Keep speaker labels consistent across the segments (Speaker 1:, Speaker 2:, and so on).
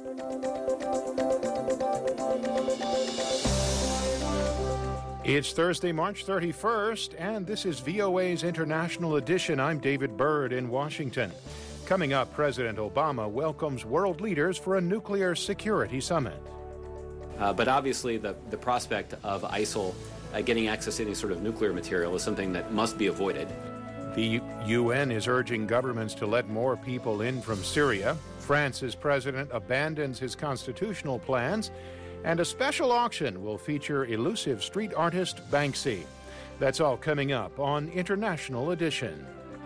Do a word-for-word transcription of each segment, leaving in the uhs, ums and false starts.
Speaker 1: It's Thursday, March thirty-first, and this is V O A's International Edition. I'm David Byrd in Washington. Coming up, President Obama welcomes world leaders for a nuclear security summit.
Speaker 2: Uh, but obviously, the, the prospect of ISIL uh, getting access to any sort of nuclear material is something that must be avoided.
Speaker 1: The U N is urging governments to let more people in from Syria. France's president abandons his constitutional plans. And a special auction will feature elusive street artist Banksy. That's all coming up on International Edition.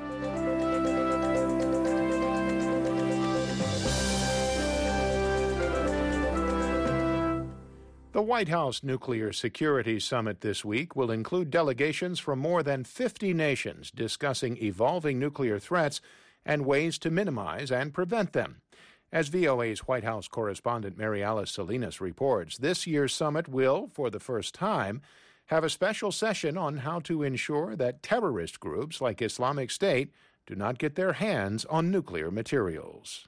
Speaker 1: The White House Nuclear Security Summit this week will include delegations from more than fifty nations discussing evolving nuclear threats and ways to minimize and prevent them. As V O A's White House correspondent Mary Alice Salinas reports, this year's summit will, for the first time, have a special session on how to ensure that terrorist groups like Islamic State do not get their hands on nuclear materials.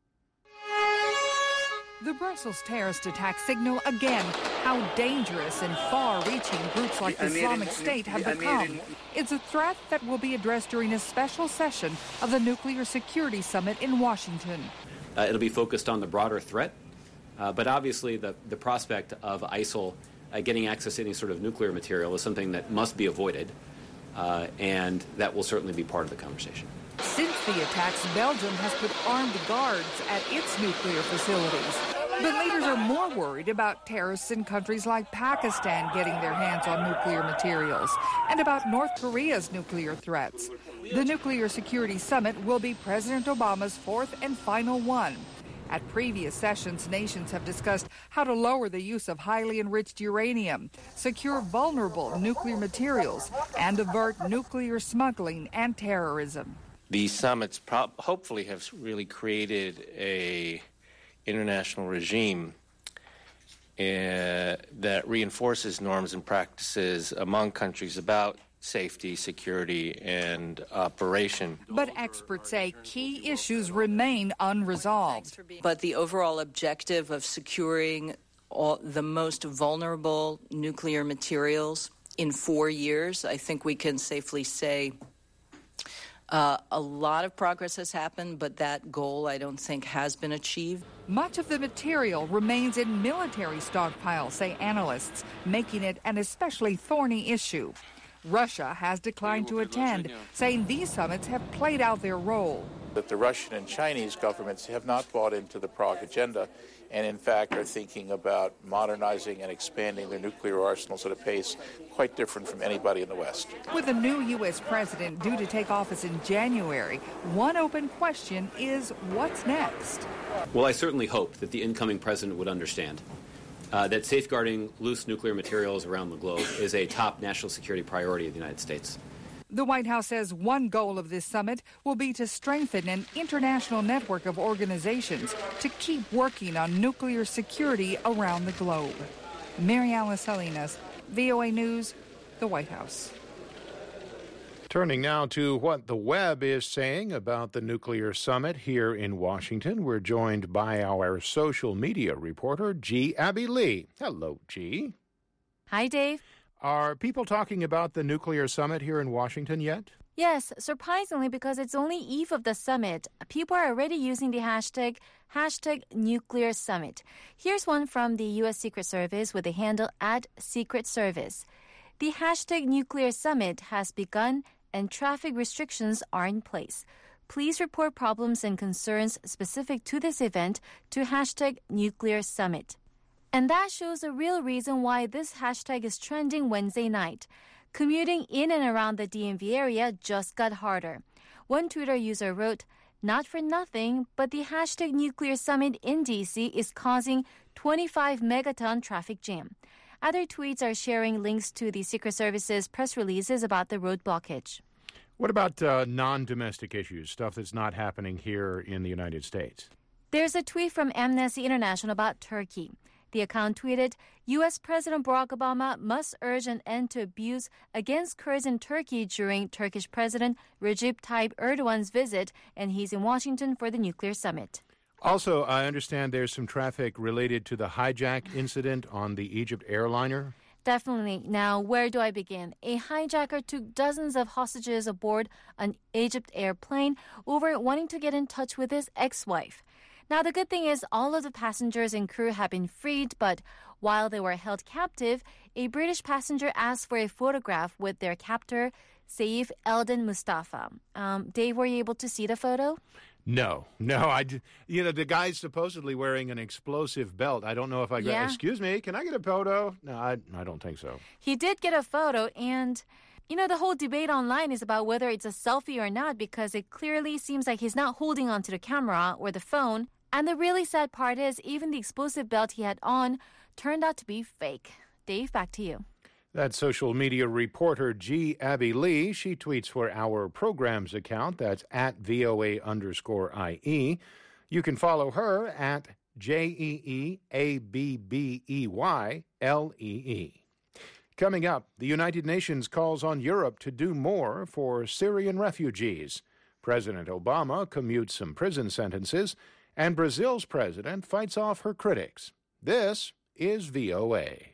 Speaker 3: The Brussels terrorist attack signal again how dangerous and far-reaching groups like the Islamic State have become. It's a threat that will be addressed during a special session of the Nuclear Security Summit in Washington.
Speaker 2: Uh, it'll be focused on the broader threat, uh, but obviously the, the prospect of ISIL uh, getting access to any sort of nuclear material is something that must be avoided, uh, and that will certainly be part of the conversation.
Speaker 3: Since the attacks, Belgium has put armed guards at its nuclear facilities. But leaders are more worried about terrorists in countries like Pakistan getting their hands on nuclear materials and about North Korea's nuclear threats. The Nuclear Security Summit will be President Obama's fourth and final one. At previous sessions, nations have discussed how to lower the use of highly enriched uranium, secure vulnerable nuclear materials, and avert nuclear smuggling and terrorism.
Speaker 4: These summits pro- hopefully have really created a international regime uh, that reinforces norms and practices among countries about safety, security, and operation.
Speaker 3: But experts say key issues remain unresolved.
Speaker 5: But the overall objective of securing all the most vulnerable nuclear materials in four years, I think we can safely say Uh, a lot of progress has happened, but that goal, I don't think, has been achieved.
Speaker 3: Much of the material remains in military stockpiles, say analysts, making it an especially thorny issue. Russia has declined to attend, saying these summits have played out their role.
Speaker 6: That the Russian and Chinese governments have not bought into the Prague agenda and, in fact, are thinking about modernizing and expanding their nuclear arsenals at a pace quite different from anybody in the West.
Speaker 3: With a new U S president due to take office in January, one open question is what's next?
Speaker 2: Well, I certainly hope that the incoming president would understand uh, that safeguarding loose nuclear materials around the globe is a top national security priority of the United States.
Speaker 3: The White House says one goal of this summit will be to strengthen an international network of organizations to keep working on nuclear security around the globe. Mary Alice Salinas, V O A News, the White House.
Speaker 1: Turning now to what the web is saying about the nuclear summit here in Washington, we're joined by our social media reporter, G. Abby Lee. Hello, G.
Speaker 7: Hi, Dave.
Speaker 1: Are people talking about the nuclear summit here in Washington yet?
Speaker 7: Yes, surprisingly, because it's only eve of the summit, people are already using the hashtag, hashtag nuclear summit. Here's one from the U S Secret Service with the handle at Secret Service. The hashtag nuclear summit has begun and traffic restrictions are in place. Please report problems and concerns specific to this event to hashtag nuclear summit. And that shows a real reason why this hashtag is trending Wednesday night. Commuting in and around the D M V area just got harder. One Twitter user wrote, "Not for nothing, but the hashtag nuclear summit in D C is causing twenty-five megaton traffic jam." Other tweets are sharing links to the Secret Service's press releases about the road blockage.
Speaker 1: What about uh, non-domestic issues, stuff that's not happening here in the United States?
Speaker 7: There's a tweet from Amnesty International about Turkey. The account tweeted, U S President Barack Obama must urge an end to abuse against Kurds in Turkey during Turkish President Recep Tayyip Erdogan's visit, and he's in Washington for the nuclear summit.
Speaker 1: Also, I understand there's some traffic related to the hijack incident on the Egypt airliner.
Speaker 7: Definitely. Now, where do I begin? A hijacker took dozens of hostages aboard an Egypt airplane over wanting to get in touch with his ex-wife. Now, the good thing is all of the passengers and crew have been freed, but while they were held captive, a British passenger asked for a photograph with their captor, Saif Eldin Mustafa. Um, Dave, were you able to see the photo?
Speaker 1: No, no. I, you know, the guy's supposedly wearing an explosive belt. I don't know if I got,
Speaker 7: Yeah.
Speaker 1: excuse me, can I get a photo? No, I, I don't think so.
Speaker 7: He did get a photo, and, you know, the whole debate online is about whether it's a selfie or not, because it clearly seems like he's not holding onto the camera or the phone. And the really sad part is even the explosive belt he had on turned out to be fake. Dave, back to you.
Speaker 1: That's social media reporter G. Abby Lee. She tweets for our program's account. That's at VOA underscore IE. You can follow her at J E E A B B E Y L E E. Coming up, the United Nations calls on Europe to do more for Syrian refugees. President Obama commutes some prison sentences, and Brazil's president fights off her critics. This is V O A.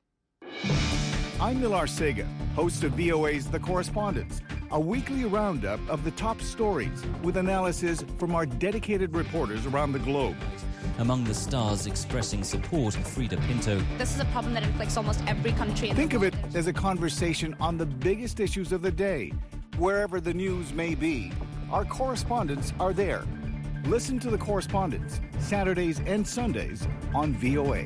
Speaker 8: I'm Nilar Sega, host of V O A's The Correspondents, a weekly roundup of the top stories with analysis from our dedicated reporters around the globe.
Speaker 9: Among the stars expressing support, Frida Pinto.
Speaker 10: This is a problem that inflicts almost every country in
Speaker 8: Think
Speaker 10: the
Speaker 8: of
Speaker 10: world.
Speaker 8: it as a conversation on the biggest issues of the day. Wherever the news may be, our correspondents are there. Listen to The Correspondents, Saturdays and Sundays on V O A.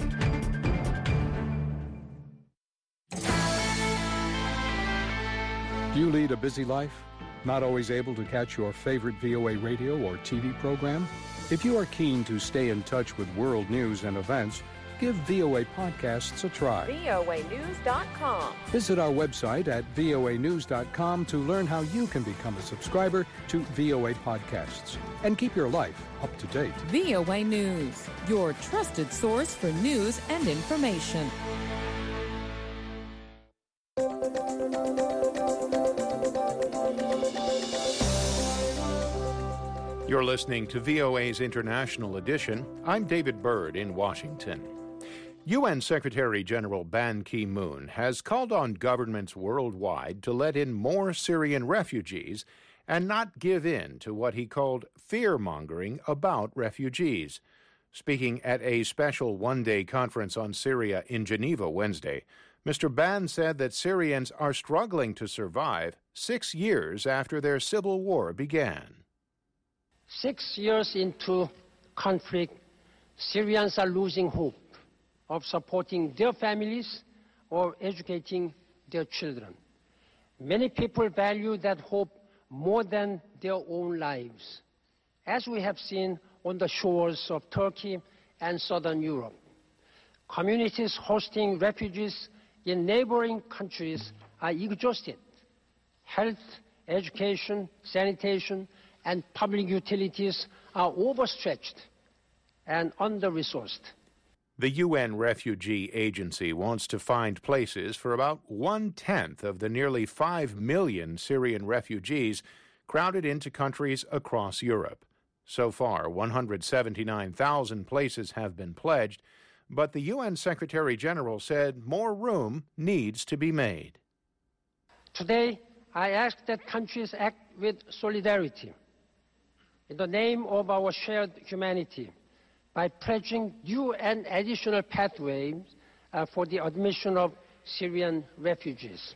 Speaker 11: Do you lead a busy life? Not always able to catch your favorite V O A radio or T V program? If you are keen to stay in touch with world news and events, give V O A Podcasts a try.
Speaker 12: V O A news dot com.
Speaker 11: Visit our website at V O A news dot com to learn how you can become a subscriber to V O A Podcasts and keep your life up to date.
Speaker 12: V O A News, your trusted source for news and information.
Speaker 1: You're listening to V O A's International Edition. I'm David Byrd in Washington. U N Secretary General Ban Ki-moon has called on governments worldwide to let in more Syrian refugees and not give in to what he called fear-mongering about refugees. Speaking at a special one-day conference on Syria in Geneva Wednesday, Mister Ban said that Syrians are struggling to survive six years after their civil war began.
Speaker 13: Six years into conflict, Syrians are losing hope of supporting their families or educating their children. Many people value that hope more than their own lives, as we have seen on the shores of Turkey and southern Europe. Communities hosting refugees in neighboring countries are exhausted. Health, education, sanitation, and public utilities are overstretched and under-resourced.
Speaker 1: The U N Refugee Agency wants to find places for about one-tenth of the nearly five million Syrian refugees crowded into countries across Europe. So far, one hundred seventy-nine thousand places have been pledged, but the U N Secretary General said more room needs to be made.
Speaker 13: Today, I ask that countries act with solidarity in the name of our shared humanity by pledging new and additional pathways uh, for the admission of Syrian refugees.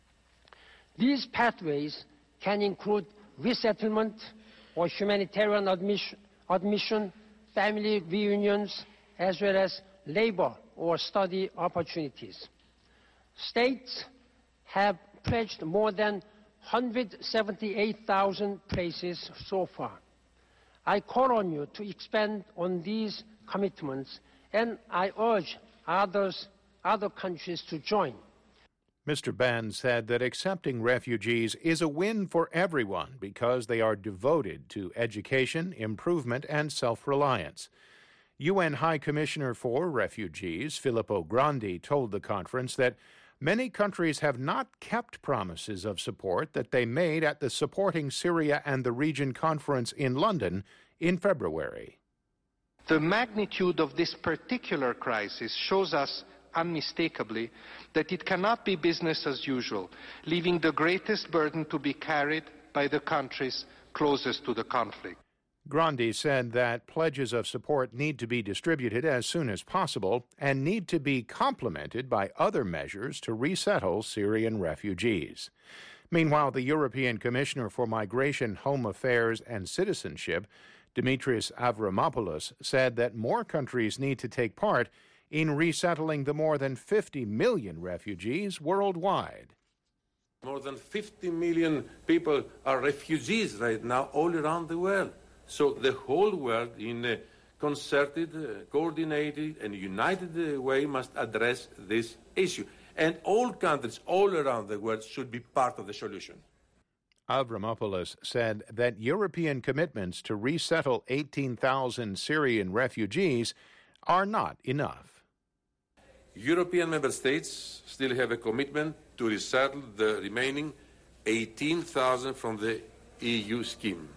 Speaker 13: These pathways can include resettlement or humanitarian admission, admission, family reunions, as well as labor or study opportunities. States have pledged more than one hundred seventy-eight thousand places so far. I call on you to expand on these commitments, and I urge others, other countries to join.
Speaker 1: Mister Ban said that accepting refugees is a win for everyone because they are devoted to education, improvement, and self-reliance. U N High Commissioner for Refugees, Filippo Grandi, told the conference that many countries have not kept promises of support that they made at the Supporting Syria and the Region conference in London in February.
Speaker 14: The magnitude of this particular crisis shows us unmistakably that it cannot be business as usual, leaving the greatest burden to be carried by the countries closest to the conflict.
Speaker 1: Grandi said that pledges of support need to be distributed as soon as possible and need to be complemented by other measures to resettle Syrian refugees. Meanwhile, the European Commissioner for Migration, Home Affairs and Citizenship, Dimitris Avramopoulos, said that more countries need to take part in resettling the more than fifty million refugees worldwide.
Speaker 15: More than fifty million people are refugees right now all around the world. So the whole world, in a concerted, uh, coordinated and united uh, way, must address this issue. And all countries all around the world should be part of the solution.
Speaker 1: Avramopoulos said that European commitments to resettle eighteen thousand Syrian refugees are not enough.
Speaker 15: European member states still have a commitment to resettle the remaining eighteen thousand from the E U scheme.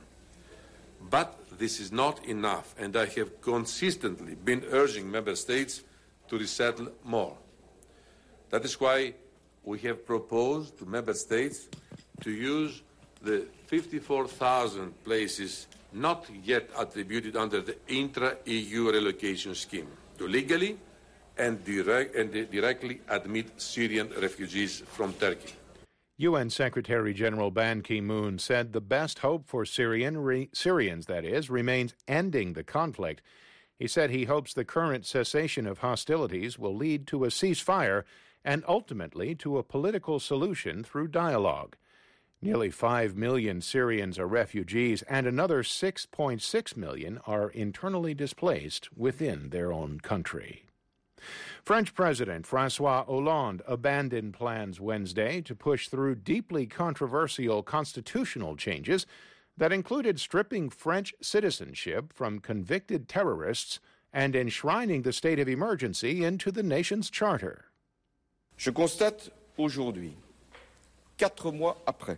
Speaker 15: But this is not enough, and I have consistently been urging member states to resettle more. That is why we have proposed to member states to use the fifty-four thousand places not yet attributed under the intra-E U relocation scheme to legally and, direct, and directly admit Syrian refugees from Turkey.
Speaker 1: U N Secretary General Ban Ki-moon said the best hope for Syrian re, Syrians, that is, remains ending the conflict. He said he hopes the current cessation of hostilities will lead to a ceasefire and ultimately to a political solution through dialogue. Nearly five million Syrians are refugees, and another six point six million are internally displaced within their own country. French President François Hollande abandoned plans Wednesday to push through deeply controversial constitutional changes that included stripping French citizenship from convicted terrorists and enshrining the state of emergency into the nation's charter.
Speaker 16: Je constate aujourd'hui, quatre mois après,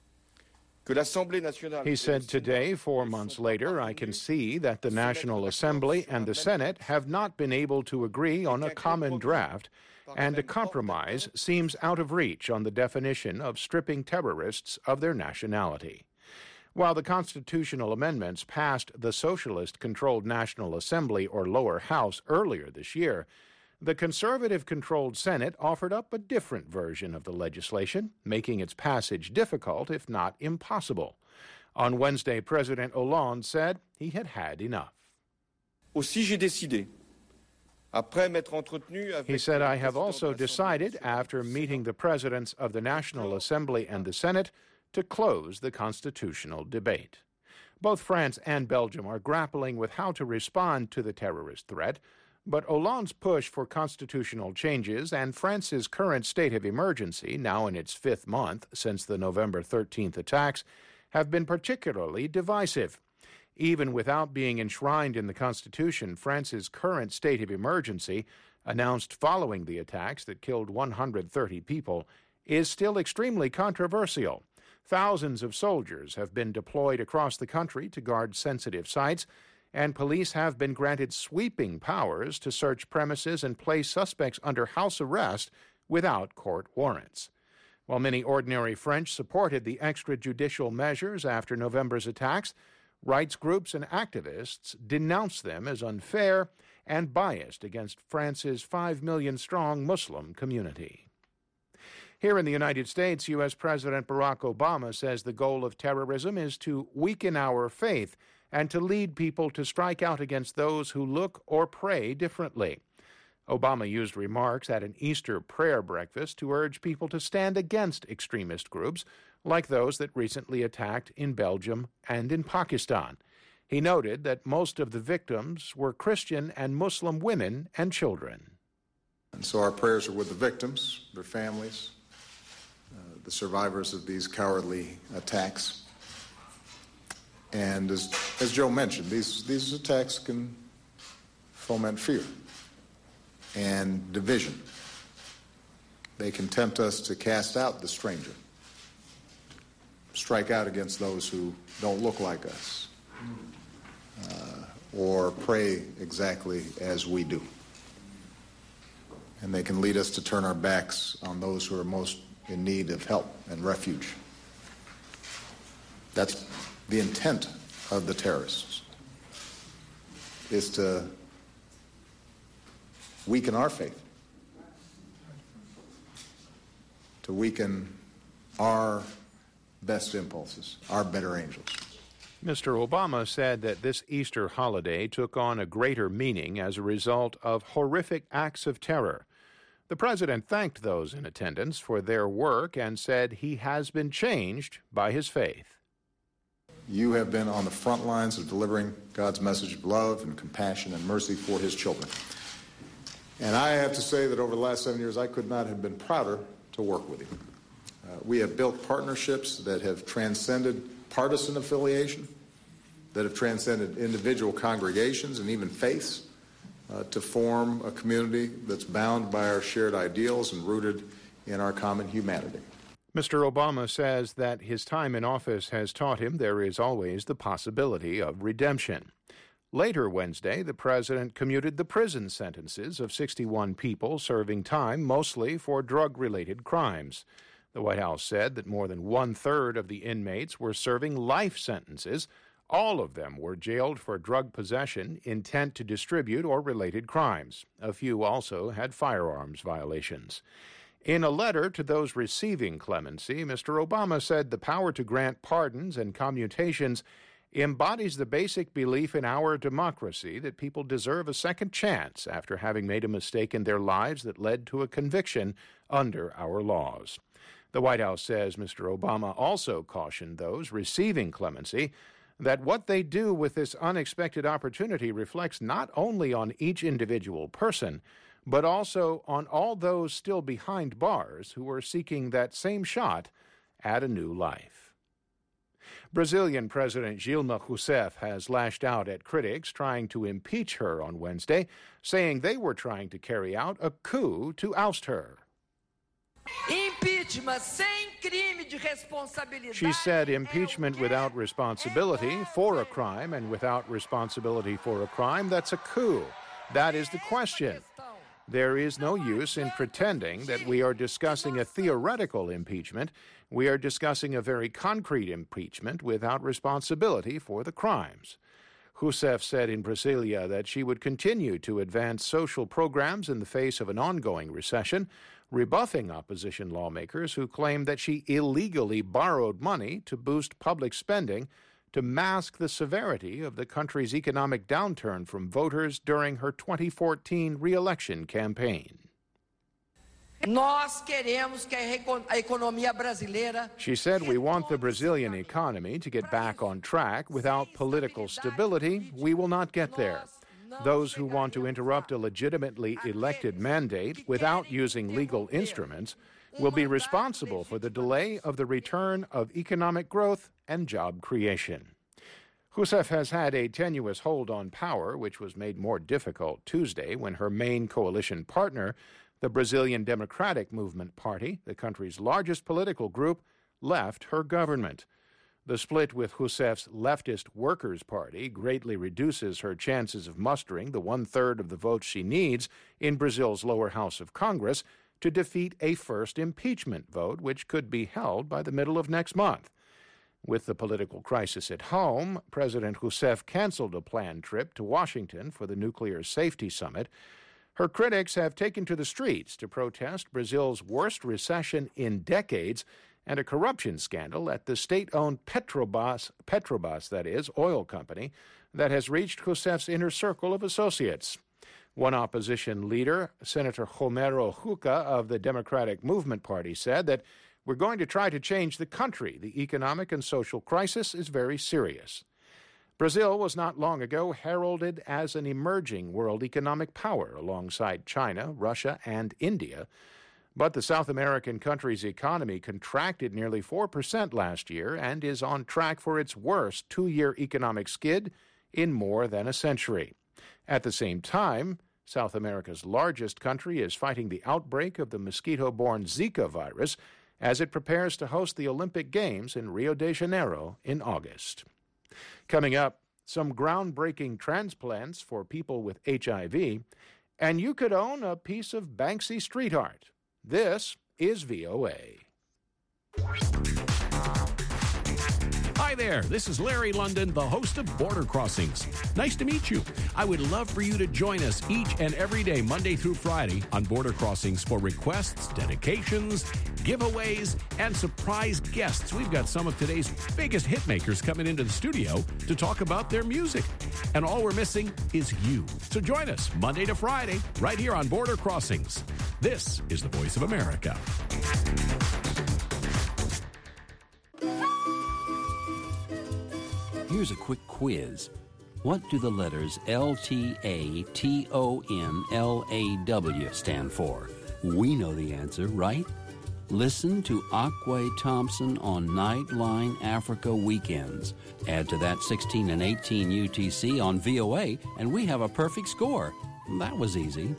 Speaker 1: he said today, four months later, I can see that the National Assembly and the Senate have not been able to agree on a common draft, and a compromise seems out of reach on the definition of stripping terrorists of their nationality. While the constitutional amendments passed the socialist-controlled National Assembly or lower house earlier this year, the conservative-controlled Senate offered up a different version of the legislation, making its passage difficult, if not impossible. On Wednesday, President Hollande said he had had enough.
Speaker 16: Aussi, j'ai décidé, après m'être entretenu avec
Speaker 1: He said, I have also decided, after meeting the presidents of the National Assembly and the Senate, to close the constitutional debate. Both France and Belgium are grappling with how to respond to the terrorist threat, but Hollande's push for constitutional changes and France's current state of emergency, now in its fifth month since the November thirteenth attacks, have been particularly divisive. Even without being enshrined in the Constitution, France's current state of emergency, announced following the attacks that killed one hundred thirty people, is still extremely controversial. Thousands of soldiers have been deployed across the country to guard sensitive sites, and police have been granted sweeping powers to search premises and place suspects under house arrest without court warrants. While many ordinary French supported the extrajudicial measures after November's attacks, rights groups and activists denounced them as unfair and biased against France's five million strong Muslim community. Here in the United States, U S President Barack Obama says the goal of terrorism is to weaken our faith and to lead people to strike out against those who look or pray differently. Obama used remarks at an Easter prayer breakfast to urge people to stand against extremist groups like those that recently attacked in Belgium and in Pakistan. He noted that most of the victims were Christian and Muslim women and children.
Speaker 17: And so our prayers are with the victims, their families, uh, the survivors of these cowardly attacks. And as, as Joe mentioned, these, these attacks can foment fear and division. They can tempt us to cast out the stranger, strike out against those who don't look like us. Uh, or pray exactly as we do. And they can lead us to turn our backs on those who are most in need of help and refuge. That's the intent of the terrorists, is to weaken our faith, to weaken our best impulses, our better angels.
Speaker 1: Mister Obama said that this Easter holiday took on a greater meaning as a result of horrific acts of terror. The president thanked those in attendance for their work and said he has been changed by his faith.
Speaker 17: You have been on the front lines of delivering God's message of love and compassion and mercy for his children. And I have to say that over the last seven years, I could not have been prouder to work with you. Uh, we have built partnerships that have transcended partisan affiliation, that have transcended individual congregations and even faiths, uh, to form a community that's bound by our shared ideals and rooted in our common humanity.
Speaker 1: Mister Obama says that his time in office has taught him there is always the possibility of redemption. Later Wednesday, the president commuted the prison sentences of sixty-one people serving time mostly for drug-related crimes. The White House said that more than one-third of the inmates were serving life sentences. All of them were jailed for drug possession, intent to distribute, or related crimes. A few also had firearms violations. In a letter to those receiving clemency, Mister Obama said the power to grant pardons and commutations embodies the basic belief in our democracy that people deserve a second chance after having made a mistake in their lives that led to a conviction under our laws. The White House says Mister Obama also cautioned those receiving clemency that what they do with this unexpected opportunity reflects not only on each individual person, but also on all those still behind bars who are seeking that same shot at a new life. Brazilian President Dilma Rousseff has lashed out at critics trying to impeach her on Wednesday, saying they were trying to carry out a coup to oust her. She said impeachment without responsibility for a crime and without responsibility for a crime, that's a coup. That is the question. There is no use in pretending that we are discussing a theoretical impeachment. We are discussing a very concrete impeachment without responsibility for the crimes. Rousseff said in Brasilia that she would continue to advance social programs in the face of an ongoing recession, rebuffing opposition lawmakers who claim that she illegally borrowed money to boost public spending to mask the severity of the country's economic downturn from voters during her twenty fourteen re-election campaign. She said we want the Brazilian economy to get back on track. Without political stability, we will not get there. Those who want to interrupt a legitimately elected mandate without using legal instruments will be responsible for the delay of the return of economic growth and job creation. Rousseff has had a tenuous hold on power, which was made more difficult Tuesday when her main coalition partner, the Brazilian Democratic Movement Party, the country's largest political group, left her government. The split with Rousseff's leftist Workers' Party greatly reduces her chances of mustering the one-third of the votes she needs in Brazil's lower house of Congress to defeat a first impeachment vote, which could be held by the middle of next month. With the political crisis at home, President Rousseff canceled a planned trip to Washington for the Nuclear Safety Summit. Her critics have taken to the streets to protest Brazil's worst recession in decades and a corruption scandal at the state-owned Petrobras, Petrobras, that is, oil company, that has reached Rousseff's inner circle of associates. One opposition leader, Senator Romero Jucá of the Democratic Movement Party, said that we're going to try to change the country. The economic and social crisis is very serious. Brazil was not long ago heralded as an emerging world economic power alongside China, Russia, and India. But the South American country's economy contracted nearly four percent last year and is on track for its worst two-year economic skid in more than a century. At the same time, South America's largest country is fighting the outbreak of the mosquito-borne Zika virus as it prepares to host the Olympic Games in Rio de Janeiro in August. Coming up, some groundbreaking transplants for people with H I V, and you could own a piece of Banksy street art. This is V O A.
Speaker 18: Hi there, this is Larry London, the host of Border Crossings. Nice to meet you. I would love for you to join us each and every day, Monday through Friday, on Border Crossings for requests, dedications, giveaways, and surprise guests. We've got some of today's biggest hitmakers coming into the studio to talk about their music. And all we're missing is you. So join us Monday to Friday, right here on Border Crossings. This is the Voice of America.
Speaker 19: Here's a quick quiz. What do the letters L T A T O N L A W stand for? We know the answer, right? Listen to Akwe Thompson on Nightline Africa weekends. Add to that sixteen and eighteen U T C on V O A, and we have a perfect score. That was easy.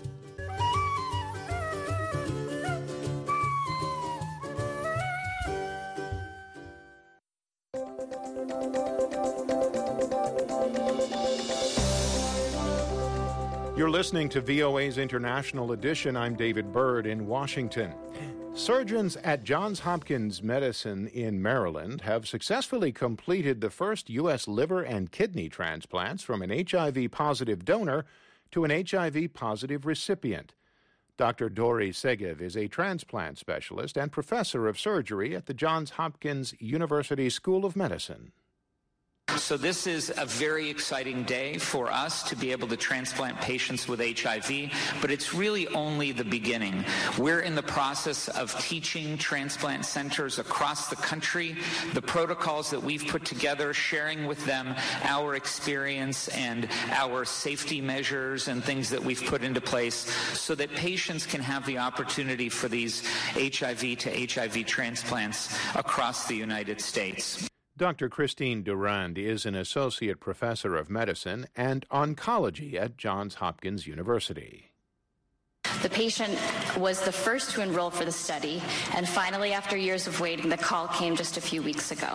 Speaker 1: You're listening to V O A's International Edition. I'm David Byrd in Washington. Surgeons at Johns Hopkins Medicine in Maryland have successfully completed the first U S liver and kidney transplants from an H I V-positive donor to an H I V-positive recipient. Doctor Dori Segev is a transplant specialist and professor of surgery at the Johns Hopkins University School of Medicine.
Speaker 20: So this is a very exciting day for us to be able to transplant patients with H I V, but it's really only the beginning. We're in the process of teaching transplant centers across the country the protocols that we've put together, sharing with them our experience and our safety measures and things that we've put into place so that patients can have the opportunity for these H I V to H I V transplants across the United States.
Speaker 1: Doctor Christine Durand is an associate professor of medicine and oncology at Johns Hopkins University.
Speaker 21: The patient was the first to enroll for the study, and finally, after years of waiting, the call came just a few weeks ago.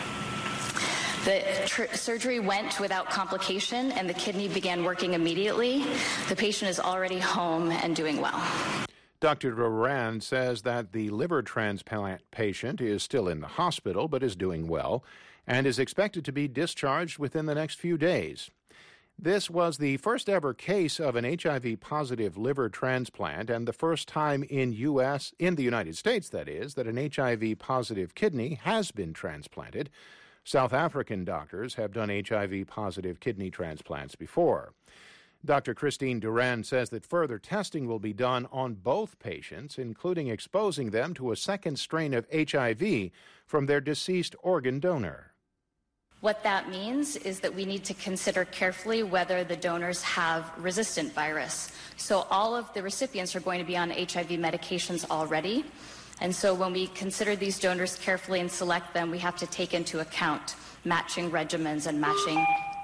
Speaker 21: The tr- surgery went without complication, and the kidney began working immediately. The patient is already home and doing well.
Speaker 1: Doctor Durand says that the liver transplant patient is still in the hospital but is doing well and is expected to be discharged within the next few days. This was the first ever case of an H I V-positive liver transplant and the first time in U S in the United States, that is, that an H I V-positive kidney has been transplanted. South African doctors have done H I V-positive kidney transplants before. Doctor Christine Durand says that further testing will be done on both patients, including exposing them to a second strain of H I V from their deceased organ donor.
Speaker 21: What that means is that we need to consider carefully whether the donors have resistant virus. So all of the recipients are going to be on H I V medications already. And so when we consider these donors carefully and select them, we have to take into account matching regimens and matching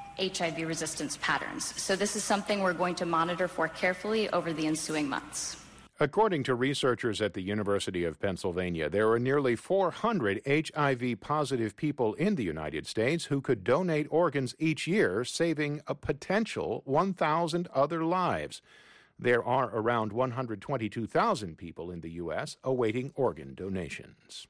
Speaker 21: H I V resistance patterns. So this is something we're going to monitor for carefully over the ensuing months.
Speaker 1: According to researchers at the University of Pennsylvania, there are nearly four hundred H I V-positive people in the United States who could donate organs each year, saving a potential one thousand other lives. There are around one hundred twenty-two thousand people in the U S awaiting organ donations.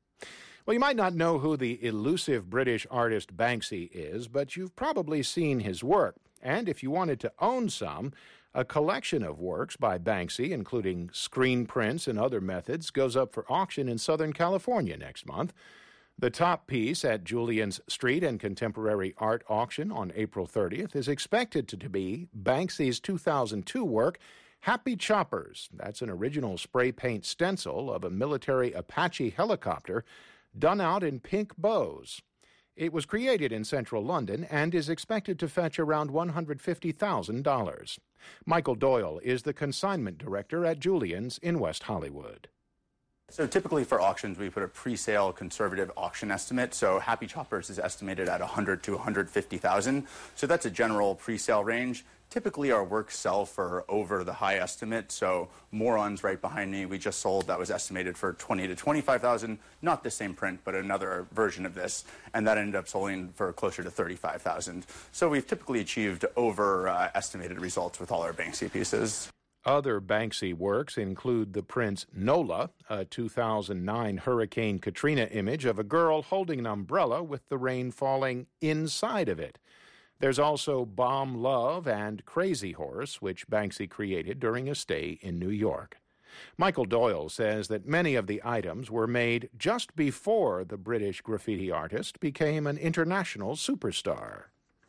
Speaker 1: Well, you might not know who the elusive British artist Banksy is, but you've probably seen his work. And if you wanted to own some, a collection of works by Banksy, including screen prints and other methods, goes up for auction in Southern California next month. The top piece at Julien's Street and Contemporary Art Auction on April thirtieth is expected to be Banksy's two thousand two work, Happy Choppers. That's an original spray paint stencil of a military Apache helicopter done out in pink bows. It was created in central London and is expected to fetch around one hundred fifty thousand dollars. Michael Doyle is the consignment director at Julien's in West Hollywood.
Speaker 4: So typically for auctions, we put a pre-sale conservative auction estimate. So Happy Choppers is estimated at one hundred to one hundred fifty thousand. So that's a general pre-sale range. Typically our works sell for over the high estimate. So Morons right behind me, we just sold, that was estimated for twenty to twenty-five thousand. Not the same print, but another version of this. And that ended up selling for closer to thirty-five thousand. So we've typically achieved over uh, estimated results with all our Banksy pieces.
Speaker 1: Other Banksy works include the prints Nola, a two thousand nine Hurricane Katrina image of a girl holding an umbrella with the rain falling inside of it. There's also Bomb Love and Crazy Horse, which Banksy created during a stay in New York. Michael Doyle says that many of the items were made just before the British graffiti artist became an international superstar.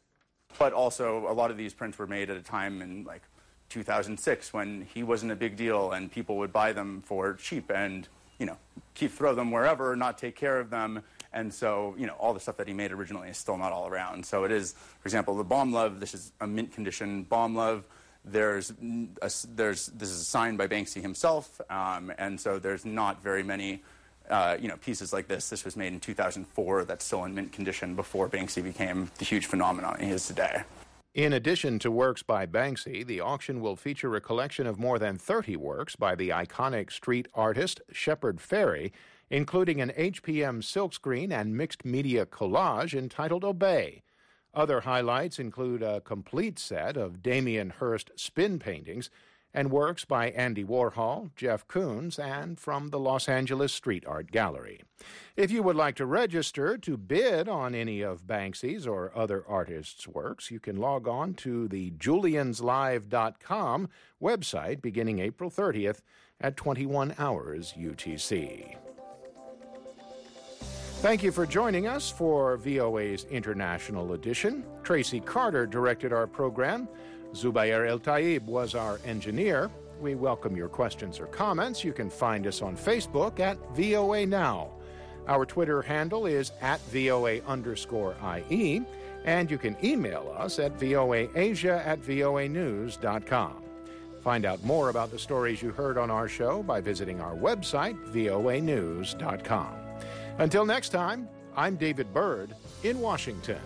Speaker 4: But also, a lot of these prints were made at a time in, like, two thousand six when he wasn't a big deal and people would buy them for cheap and, you know, keep throw them wherever, not take care of them. And so, you know, all the stuff that he made originally is still not all around. So it is, for example, the Bomb Love, this is a mint condition Bomb Love. There's, a, there's this is signed by Banksy himself, um, and so there's not very many, uh, you know, pieces like this. This was made in two thousand four. That's still in mint condition before Banksy became the huge phenomenon he is today.
Speaker 1: In addition to works by Banksy, the auction will feature a collection of more than thirty works by the iconic street artist Shepard Fairey, including an H P M silkscreen and mixed media collage entitled Obey. Other highlights include a complete set of Damien Hirst spin paintings and works by Andy Warhol, Jeff Koons, and from the Los Angeles Street Art Gallery. If you would like to register to bid on any of Banksy's or other artists' works, you can log on to the julians live dot com website beginning April thirtieth at twenty-one hours U T C. Thank you for joining us for V O A's International Edition. Tracy Carter directed our program. Zubair El Taib was our engineer. We welcome your questions or comments. You can find us on Facebook at V O A Now. Our Twitter handle is at V O A underscore IE, and you can email us at voaasia at voa news dot com. Find out more about the stories you heard on our show by visiting our website, voa news dot com. Until next time, I'm David Byrd in Washington.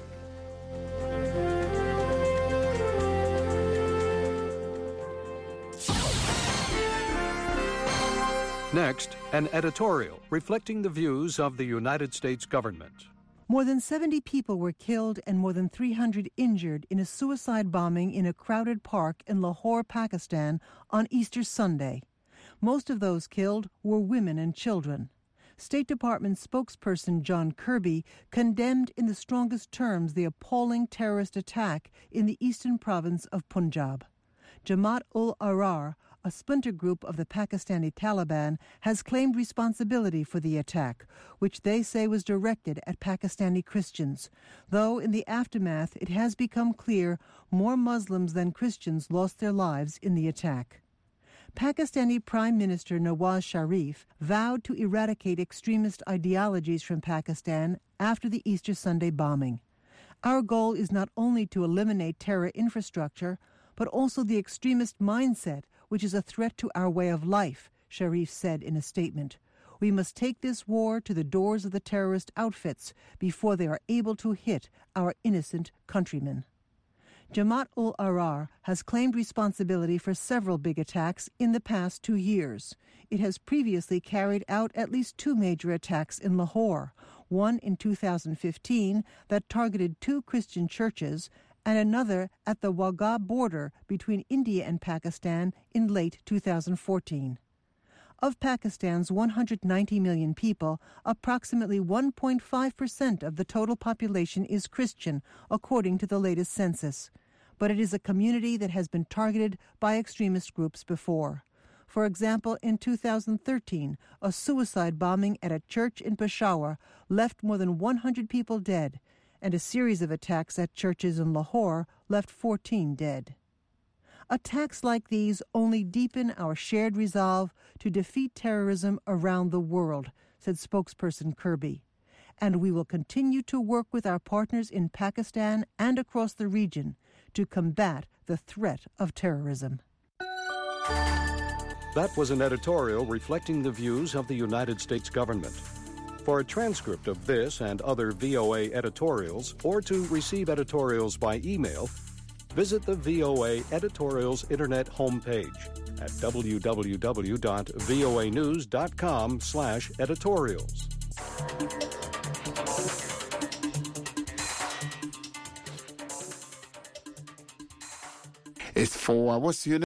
Speaker 11: Next, an editorial reflecting the views of the United States government.
Speaker 22: More than seventy people were killed and more than three hundred injured in a suicide bombing in a crowded park in Lahore, Pakistan on Easter Sunday. Most of those killed were women and children. State Department spokesperson John Kirby condemned in the strongest terms the appalling terrorist attack in the eastern province of Punjab. Jamaat-ul-Ahrar, a splinter group of the Pakistani Taliban, has claimed responsibility for the attack, which they say was directed at Pakistani Christians, though in the aftermath it has become clear more Muslims than Christians lost their lives in the attack. Pakistani Prime Minister Nawaz Sharif vowed to eradicate extremist ideologies from Pakistan after the Easter Sunday bombing. Our goal is not only to eliminate terror infrastructure, but also the extremist mindset, which is a threat to our way of life, Sharif said in a statement. We must take this war to the doors of the terrorist outfits before they are able to hit our innocent countrymen. Jamaat-ul-Ahrar has claimed responsibility for several big attacks in the past two years. It has previously carried out at least two major attacks in Lahore, one in two thousand fifteen that targeted two Christian churches, and another at the Wagah border between India and Pakistan in late two thousand fourteen. Of Pakistan's one hundred ninety million people, approximately one point five percent of the total population is Christian, according to the latest census. But it is a community that has been targeted by extremist groups before. For example, in two thousand thirteen, a suicide bombing at a church in Peshawar left more than one hundred people dead, and a series of attacks at churches in Lahore left fourteen dead. Attacks like these only deepen our shared resolve to defeat terrorism around the world, said spokesperson Kirby. And we will continue to work with our partners in Pakistan and across the region to combat the threat of terrorism.
Speaker 11: That was an editorial reflecting the views of the United States government. For a transcript of this and other V O A editorials, or to receive editorials by email, visit the V O A Editorials Internet homepage at w w w dot voa news dot com slash editorials.
Speaker 5: It's four hours.